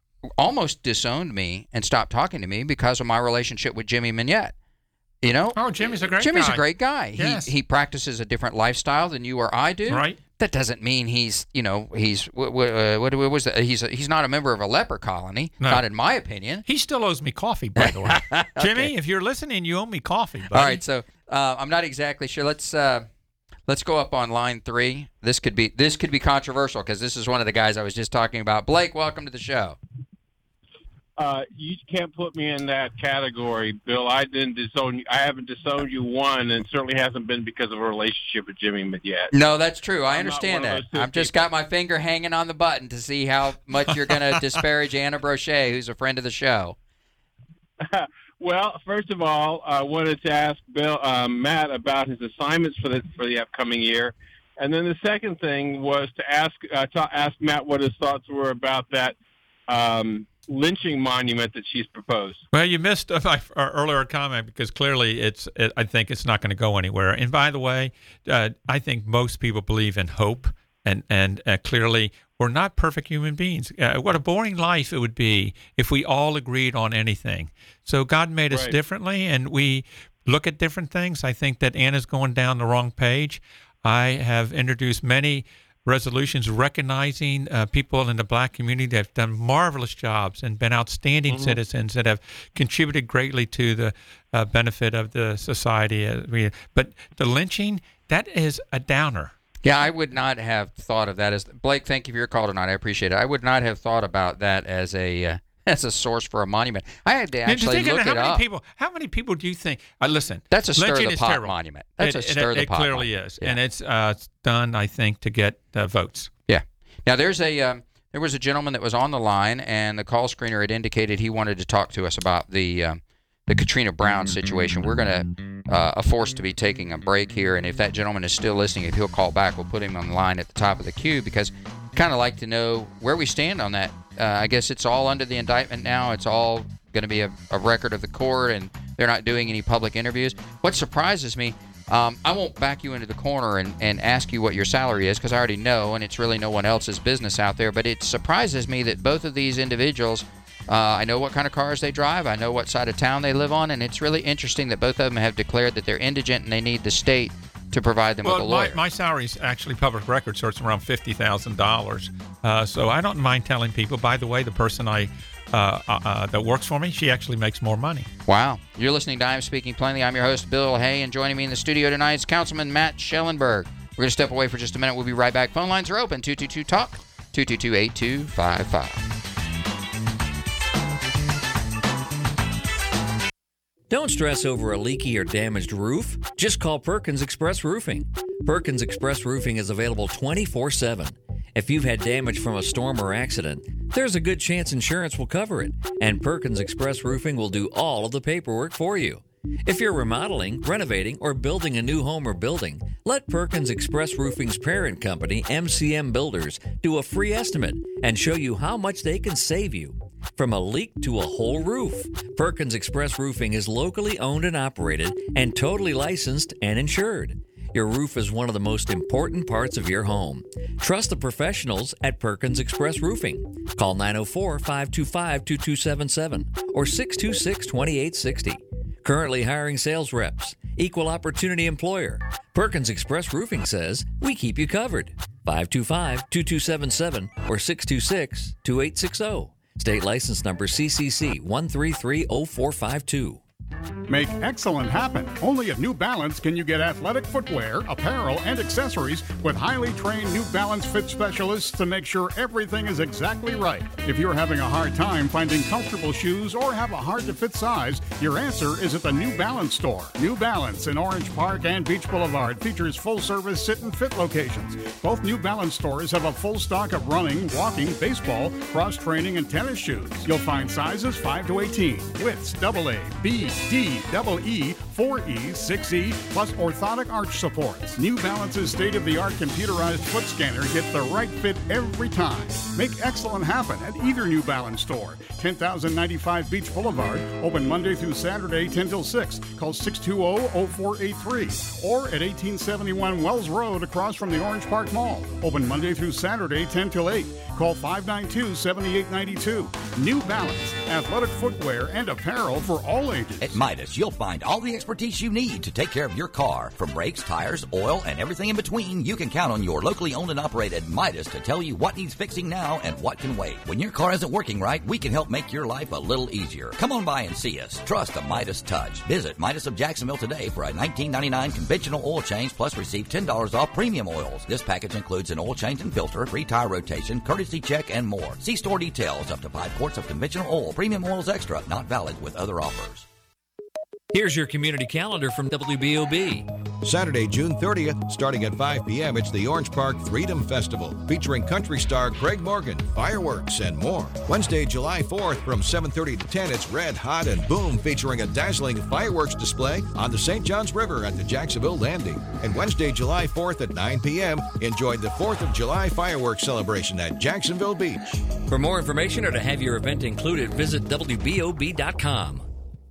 almost disowned me and stopped talking to me because of my relationship with Jimmy Minette. You know? Oh, Jimmy's a great Jimmy's guy. a great guy. Yes. He he practices a different lifestyle than you or I do. Right. That doesn't mean he's, you know, he's what, what, uh, what was that? He's a, he's not a member of a leper colony. No. Not in my opinion. He still owes me coffee, by the way. Okay. Jimmy, if you're listening, you owe me coffee, buddy. All right, so uh, I'm not exactly sure. Let's uh, let's go up on line three. This could be this could be controversial because this is one of the guys I was just talking about. Blake, welcome to the show. Uh, you can't put me in that category, Bill. I didn't disown you. I haven't disowned you one, and certainly hasn't been because of a relationship with Jimmy Minette. No, that's true. I I'm understand not one that. of I've just got my finger hanging on the button to see how much you're going to disparage Anna Brochet, who's a friend of the show. Well, first of all, I wanted to ask Bill, uh, Matt about his assignments for the for the upcoming year, and then the second thing was to ask uh, to ask Matt what his thoughts were about that um, lynching monument that she's proposed. Well, you missed my earlier comment because clearly it's. It, I think it's not going to go anywhere. And by the way, uh, I think most people believe in hope, and and uh, clearly we're not perfect human beings. Uh, what a boring life it would be if we all agreed on anything. So God made us Right. differently, and we look at different things. I think that Anna's going down the wrong page. I have introduced many resolutions recognizing uh, people in the black community that have done marvelous jobs and been outstanding Mm-hmm. citizens that have contributed greatly to the uh, benefit of the society. Uh, we- But the lynching, that is a downer. Yeah, I would not have thought of that as Blake. Thank you for your call tonight. I appreciate it. I would not have thought about that as a uh, as a source for a monument. I had to And just actually think of look how it many up. people? How many people do you think? Uh, listen, That's a stir lynching the is pot terrible. monument. That's It- a it- stir the it pot clearly monument. is, Yeah. and it's uh, done, I think, to get uh, votes. Yeah. Now there's a um, there was a gentleman that was on the line, and the call screener had indicated he wanted to talk to us about the um, the Katrina Brown situation. We're going to uh, are forced to be taking a break here, and if that gentleman is still listening, if he'll call back, we'll put him on the line at the top of the queue because I kind of like to know where we stand on that. Uh, I guess it's all under the indictment now. It's all going to be a, a record of the court, and they're not doing any public interviews. What surprises me, um, I won't back you into the corner and, and ask you what your salary is because I already know, and it's really no one else's business out there, but it surprises me that both of these individuals, uh, I know what kind of cars they drive, I know what side of town they live on, and it's really interesting that both of them have declared that they're indigent and they need the state to provide them well, with a lawyer. My, my salary is actually public record, so it's around fifty thousand dollars. Uh, so I don't mind telling people, by the way, the person I uh, uh, uh, that works for me, she actually makes more money. Wow. You're listening to I'm Speaking Plainly. I'm your host, Bill Hay, and joining me in the studio tonight is Councilman Matt Schellenberg. We're going to step away for just a minute. We'll be right back. Phone lines are open. two two two talk, two two two, eight two five five. Don't stress over a leaky or damaged roof. Just call Perkins Express Roofing. Perkins Express Roofing is available twenty-four seven. If you've had damage from a storm or accident, there's a good chance insurance will cover it, and Perkins Express Roofing will do all of the paperwork for you. If you're remodeling, renovating, or building a new home or building, let Perkins Express Roofing's parent company, M C M Builders, do a free estimate and show you how much they can save you. From a leak to a whole roof, Perkins Express Roofing is locally owned and operated and totally licensed and insured. Your roof is one of the most important parts of your home. Trust the professionals at Perkins Express Roofing. Call nine oh four, five two five, two two seven seven or six two six, two eight six zero. Currently hiring sales reps. Equal opportunity employer. Perkins Express Roofing says we keep you covered. five two five, two two seven seven or six two six, two eight six zero. State license number C C C one three three zero four five two. Make excellent happen. Only at New Balance can you get athletic footwear, apparel, and accessories with highly trained New Balance fit specialists to make sure everything is exactly right. If you're having a hard time finding comfortable shoes or have a hard-to-fit size, your answer is at the New Balance store. New Balance in Orange Park and Beach Boulevard features full-service sit and fit locations. Both New Balance stores have a full stock of running, walking, baseball, cross-training, and tennis shoes. You'll find sizes five to eighteen, widths double A, B, D, double E, four E, six E, plus orthotic arch supports. New Balance's state-of-the-art computerized foot scanner gets the right fit every time. Make excellent happen at either New Balance store. ten thousand ninety-five Beach Boulevard, open Monday through Saturday, ten till six. Call six two zero, zero four eight three. Or at eighteen seventy-one Wells Road across from the Orange Park Mall. Open Monday through Saturday, ten till eight. Call five nine two, seven eight nine two. New Balance, athletic footwear and apparel for all ages. At Midas, you'll find all the expertise you need to take care of your car. From brakes, tires, oil, and everything in between, you can count on your locally owned and operated Midas to tell you what needs fixing now and what can wait. When your car isn't working right, we can help make your life a little easier. Come on by and see us. Trust the Midas touch. Visit Midas of Jacksonville today for a nineteen ninety-nine conventional oil change, plus receive ten dollars off premium oils. This package includes an oil change and filter, free tire rotation, courtesy check, and more. See store details. Up to five quarts of conventional oil. Premium oils extra. Not valid with other offers. Here's your community calendar from W B O B. Saturday, June thirtieth, starting at five p.m., it's the Orange Park Freedom Festival, featuring country star Craig Morgan, fireworks, and more. Wednesday, July fourth, from seven thirty to ten, it's Red Hot and Boom, featuring a dazzling fireworks display on the Saint Johns River at the Jacksonville Landing. And Wednesday, July fourth at nine p.m., enjoy the fourth of July fireworks celebration at Jacksonville Beach. For more information or to have your event included, visit W B O B dot com.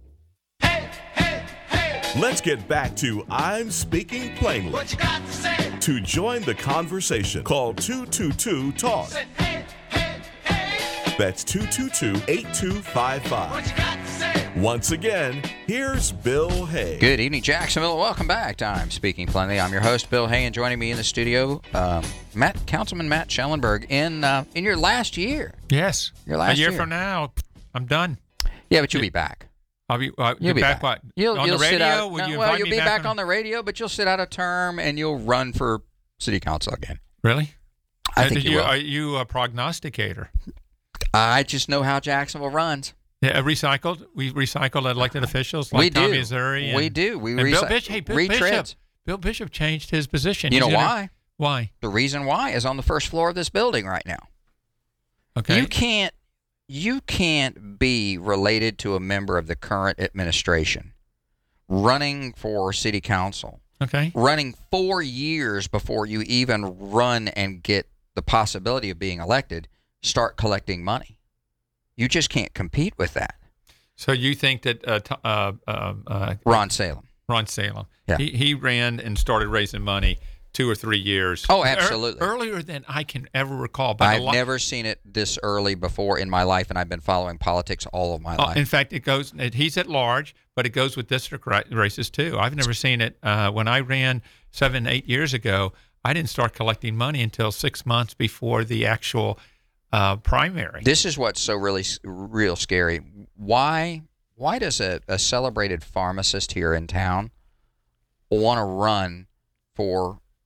Let's get back to I'm Speaking Plainly. What you got to say? To join the conversation, call two two two talk. Say, hey, hey, hey. That's two two two, eight two five five. What you got to say? Once again, here's Bill Hay. Good evening, Jacksonville. Welcome back to I'm Speaking Plainly. I'm your host, Bill Hay, and joining me in the studio, um, Matt Councilman Matt Schellenberg. In uh, in your last year, yes, your last a year, year from now, I'm done. Yeah, but you'll be back. I'll be, uh, you'll be back, back. What? You'll, on you'll the radio? Sit out, Will no, you well, invite you'll me be back, back on? on the radio, but you'll sit out a term and you'll run for city council again. Really? I uh, think you, you will. Are you a prognosticator? I just know how Jacksonville runs. Yeah, recycled. We recycle elected officials like we do. Tommy Missouri. And, we do. We and recy- Bill Bishop. Hey, Bill retreads. Bishop. Bill Bishop changed his position. You He's know gonna, why? Why? The reason why is on the first floor of this building right now. Okay. You can't. You can't be related to a member of the current administration running for city council. Okay. Running four years before you even run and get the possibility of being elected, start collecting money. You just can't compete with that. So you think that uh, t- uh, uh, uh, Ron Salem. Ron Salem. Yeah. He he ran and started raising money two or three years. Oh, absolutely. Er- earlier than I can ever recall. But I've lo- never seen it this early before in my life, and I've been following politics all of my oh, life. In fact, it goes. It, he's at large, but it goes with district ra- races too. I've never seen it. Uh, when I ran seven, eight years ago, I didn't start collecting money until six months before the actual uh, primary. This is what's so really real scary. Why? Why does a, a celebrated pharmacist here in town want to run for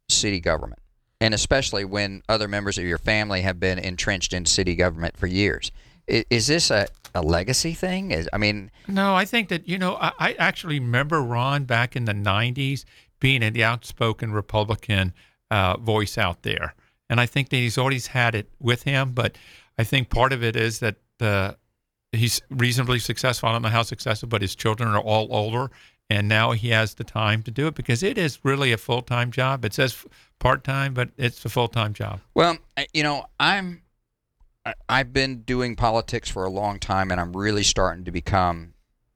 city government, and especially when other members of your family have been entrenched in city government for years. Is, is this a, a legacy thing? Is, I mean... No, I think that, you know, I, I actually remember Ron back in the nineties being an outspoken Republican uh, voice out there. And I think that he's always had it with him, but I think part of it is that the he's reasonably successful. I don't know how successful, but his children are all older, and now he has the time to do it because it is really a full-time job. It says part-time, but it's a full-time job. Well, you know, I'm I've been doing politics for a long time, and I'm really starting to become.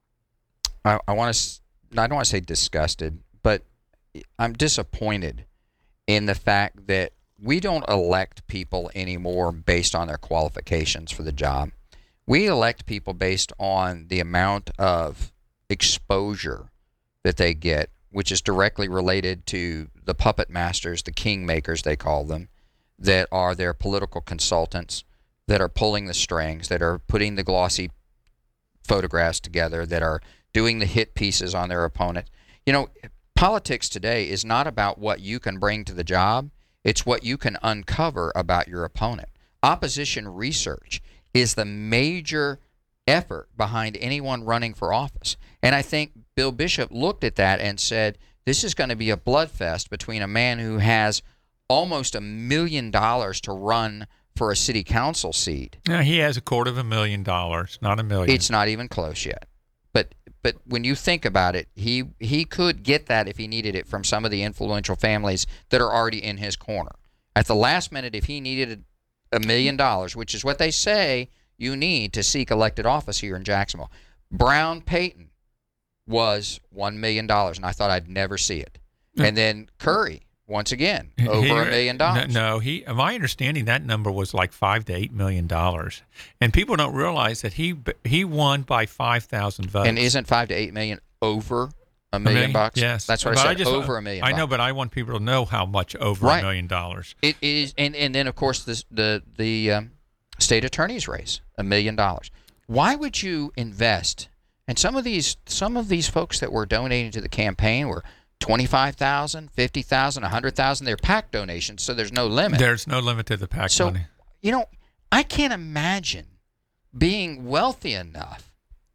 I, I want to. I don't want to say disgusted, but I'm disappointed in the fact that we don't elect people anymore based on their qualifications for the job. We elect people based on the amount of exposure that they get, which is directly related to the puppet masters, the kingmakers they call them, that are their political consultants, that are pulling the strings, that are putting the glossy photographs together, that are doing the hit pieces on their opponent. You know, politics today is not about what you can bring to the job. It's what you can uncover about your opponent. Opposition research is the major effort behind anyone running for office. And I think Bill Bishop looked at that and said, this is going to be a bloodfest between a man who has almost a million dollars to run for a city council seat. No, he has a quarter of a million dollars, not a million. It's not even close yet. But but when you think about it, he he could get that if he needed it from some of the influential families that are already in his corner. At the last minute, if he needed a million dollars, which is what they say you need to seek elected office here in Jacksonville, Brown Payton was one million dollars, and I thought I'd never see it. And then Curry, once again, over He- a million dollars. No, no, he. My understanding, that number was like five to eight million dollars, and people don't realize that he he won by five thousand votes. And isn't five to eight million over a million, bucks? Yes, That's what But I said, just- over a million I bucks. know, but I want people to know how much over Right. a million dollars. It is, and, and then of course this, the the um, state attorney's race, a million dollars. Why would you invest? And some of these some of these folks that were donating to the campaign were twenty-five thousand, fifty thousand, a hundred thousand. They're PAC donations, so there's no limit. There's no limit to the PAC So money. you know, I can't imagine being wealthy enough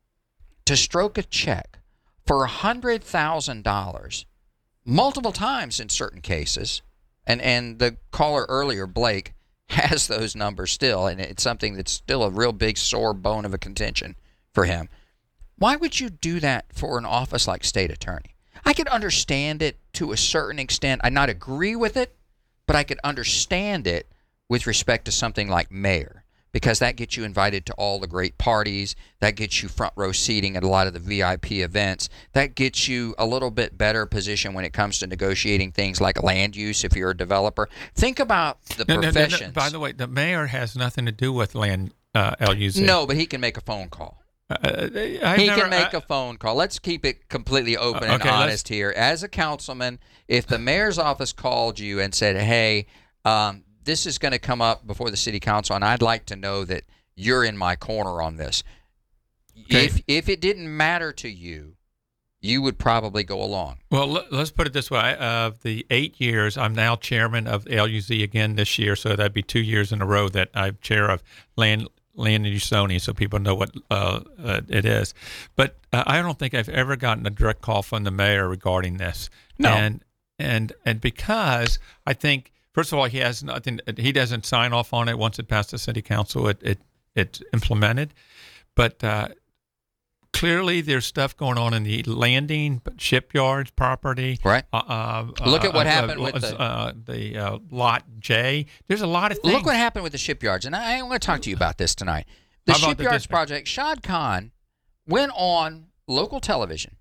to stroke a check for a hundred thousand dollars multiple times in certain cases, and and the caller earlier, Blake, has those numbers still, and it's something that's still a real big sore bone of a contention for him. Why would you do that for an office like state attorney? I could understand it to a certain extent. I not agree with it, but I could understand it with respect to something like mayor, because that gets you invited to all the great parties. That gets you front row seating at a lot of the V I P events. That gets you a little bit better position when it comes to negotiating things like land use if you're a developer. Think about the No, no, no, no. professions. By the way, the mayor has nothing to do with land uh, L U Z. No, but he can make a phone call. Uh, I've he never- can make I- a phone call. Let's keep it completely open and Okay, let's- honest here. As a councilman, if the mayor's office called you and said, hey, um, this is going to come up before the city council, and I'd like to know that you're in my corner on this. Okay. If if it didn't matter to you, you would probably go along. Well, let- let's put it this way. Of the eight years, I'm now chairman of L U Z again this year, so that'd be two years in a row that I'm chair of land land use zoning, so people know what uh, uh, it is. But uh, I don't think I've ever gotten a direct call from the mayor regarding this. No. And and and because I think, first of all, he has nothing. He doesn't sign off on it once it passed the city council. It it it's implemented, but. Uh, Clearly, there's stuff going on in the landing, shipyards, property. Right. Uh, uh, Look at what uh, happened uh, with the- uh, the uh, lot J. There's a lot of things. Look what happened with the shipyards, and I, I want to talk to you about this tonight. The How about the shipyards district? project. Shad Khan went on local television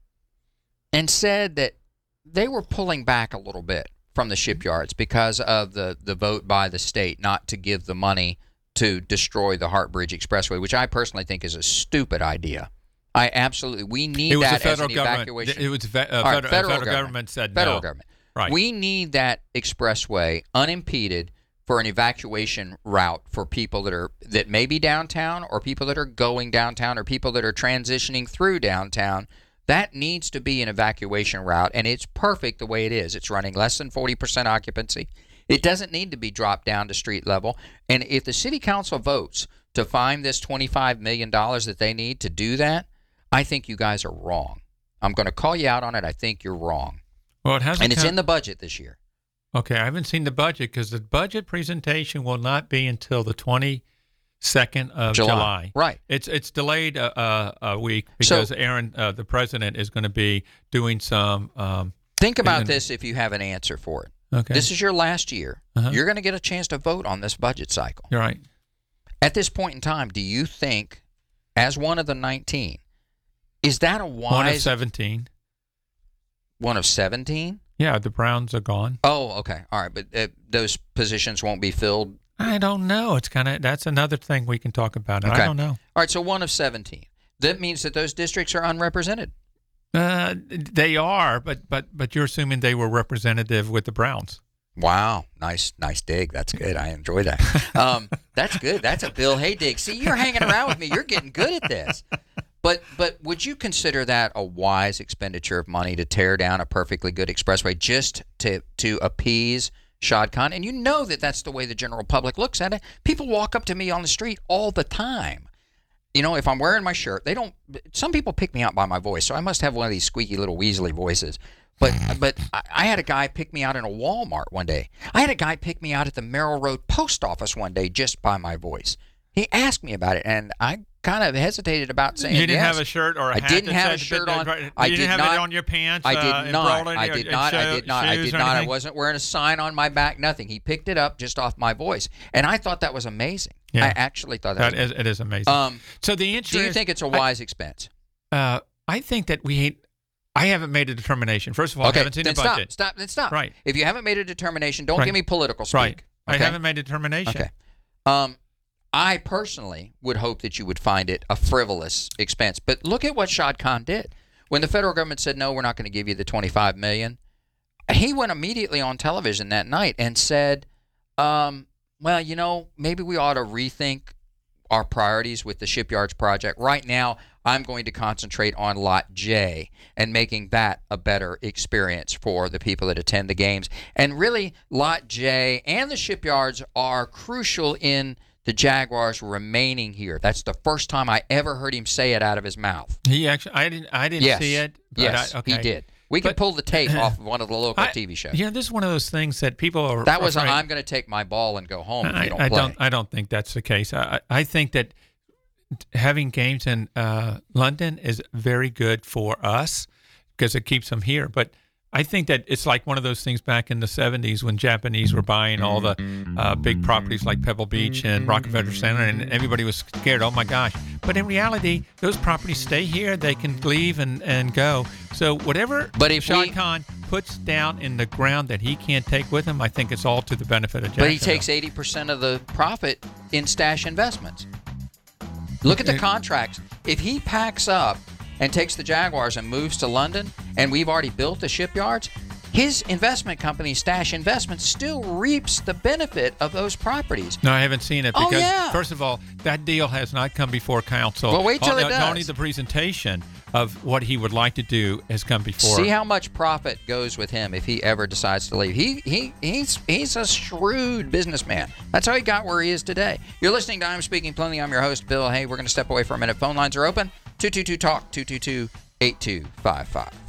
and said that they were pulling back a little bit from the shipyards because of the the vote by the state not to give the money to destroy the Hart Bridge Expressway, which I personally think is a stupid idea. I absolutely we need It was that the federal as an government. evacuation. It was fe- uh, All right, federal, federal, federal government said federal no. government. Right. We need that expressway unimpeded for an evacuation route for people that are that may be downtown, or people that are going downtown, or people that are transitioning through downtown That needs to be an evacuation route, and it's perfect the way it is. It's running less than forty percent occupancy. It doesn't need to be dropped down to street level. And if the city council votes to find this twenty-five million dollars that they need to do that, I think you guys are wrong. I'm going to call you out on it. I think you're wrong. Well, it hasn't. And it's come- in the budget this year. Okay, I haven't seen the budget because the budget presentation will not be until the twenty-second of July. July. Right. It's it's delayed a, a, a week because So- Aaron, uh, the president, is going to be doing some. Um, Think about and- this if you have an answer for it. Okay. This is your last year. Uh-huh. You're going to get a chance to vote on this budget cycle. You're right. At this point in time, do you think, as one of the nineteen, is that a wise... One of seventeen. One of seventeen? Yeah, the Browns are gone. Oh, okay. All right. But uh, those positions won't be filled? I don't know. It's kind of that's another thing we can talk about. Okay. I don't know. All right. So one of seventeen. That means that those districts are unrepresented. Uh, they are, but but but you're assuming they were representative with the Browns. Wow. Nice, nice dig. That's good. I enjoy that. Um, that's good. That's a Bill Hay dig. See, you're hanging around with me. You're getting good at this. But but would you consider that a wise expenditure of money to tear down a perfectly good expressway just to to appease Shad Khan? And you know that that's the way the general public looks at it. People walk up to me on the street all the time. You know, if I'm wearing my shirt, they don't. Some people pick me out by my voice, so I must have one of these squeaky little Weasley voices. But but I, I had a guy pick me out in a Walmart one day. I had a guy pick me out at the Merrill Road Post Office one day just by my voice. He asked me about it, and I kind of hesitated about saying You didn't yes. have a shirt or a I hat didn't that have a said shirt that- on. that- you I didn't did have not, it on your pants, I uh, did not. embroidered I or- did and not. I sho- did not. I shoes did or not. I anything? wasn't wearing a sign on my back. Nothing. He picked it up just off my voice, and I thought that was amazing. Yeah. I actually thought that, That was is, it is amazing. Um, so the answer do you is, think it's a I- wise expense? Uh, I think that we. I haven't made a determination. First of all, Okay, I haven't seen then the stop. budget. Stop. Then stop. Right. If you haven't made a determination, don't Right. give me political speak. Right. I okay? haven't made a determination. Okay. Um, I personally would hope that you would find it a frivolous expense. But look at what Shad Khan did. When the federal government said, no, we're not going to give you the twenty-five million dollars, he went immediately on television that night and said, um, well, you know, maybe we ought to rethink our priorities with the shipyards project. Right now, I'm going to concentrate on Lot J and making that a better experience for the people that attend the games. And really, Lot J and the shipyards are crucial in the Jaguars remaining here. That's the first time I ever heard him say it out of his mouth. He actually, I didn't, I didn't Yes. see it. But Yes, I, okay. he did. We can But- pull the tape off of one of the local I- T V shows. Yeah, this is one of those things that people are. That was, afraid- I'm going to take my ball and go home if I, you don't I play. don't. I don't think that's the case. I, I think that having games in uh, London is very good for us because it keeps them here. But I think that it's like one of those things back in the seventies when Japanese were buying all the uh, big properties like Pebble Beach and Rockefeller Center, and everybody was scared. Oh my gosh! But in reality, those properties stay here. They can leave and, and go. So whatever But if Shad we- Khan puts down in the ground that he can't take with him, I think it's all to the benefit of But he Jacksonville. takes eighty percent of the profit in stash investments. Look at the contracts. If he packs up and takes the Jaguars and moves to London, and we've already built the shipyards, his investment company, Stash Investments, still reaps the benefit of those properties. No, I haven't seen it Oh, because, yeah. first of all, that deal has not come before council. Well, wait till only, it does. Only the presentation of what he would like to do has come before. See how much profit goes with him if he ever decides to leave. He he he's he's a shrewd businessman. That's how he got where he is today. You're listening to I'm Speaking Plenty. I'm your host, Bill Hay. We're going to step away for a minute. Phone lines are open. two two two talk, two two two, eight two five five.